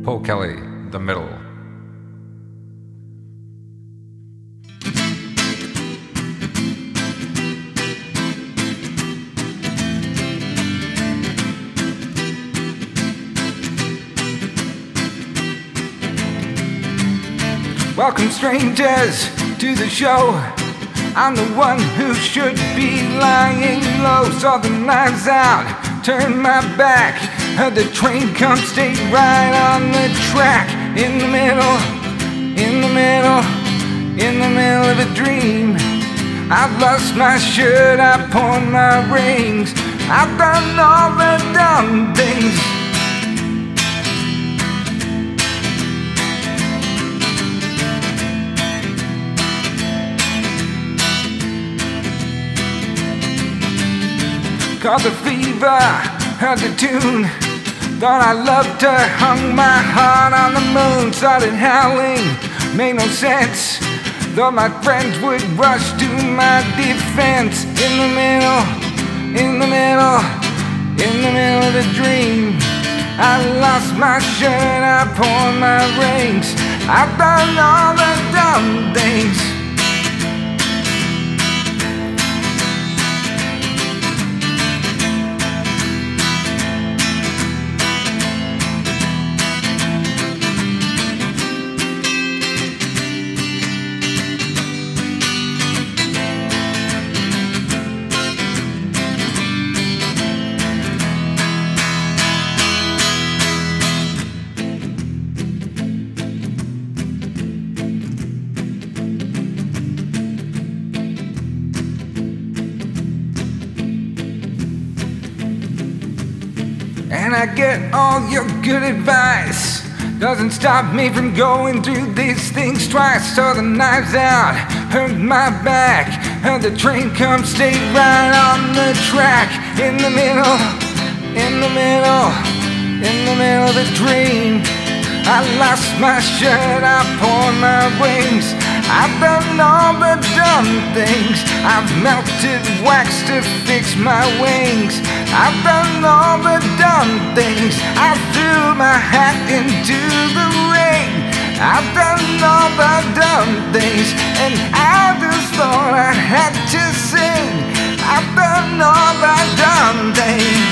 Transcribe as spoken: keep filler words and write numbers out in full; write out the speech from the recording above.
Paul Kelly, The Middle. Welcome strangers to the show. I'm the one who should be lying low. Saw the knives out, turned my back, heard the train come, stayed right on the track. In the middle, in the middle, in the middle of a dream. I've lost my shirt, I pawned my rings, I've done all the dumb things. Caught the fever, heard the tune, thought I loved her, hung my heart on the moon. Started howling, made no sense, thought my friends would rush to my defense. In the middle, in the middle, in the middle of a dream. I lost my shirt, I pawned my rings, I've done all the dumb things. And I get all your good advice, doesn't stop me from going through these things twice. Saw the knives out, hurt my back, heard the train come, stayed right on the track. In the middle, in the middle, in the middle of a dream. I lost my shirt, I pawned my wings, I've done all the dumb things. I've melted wax to fix my wings, I've done all the dumb things. I threw my hat into the rain, I've done all the dumb things. And I just thought I had to sing, I've done all the dumb things.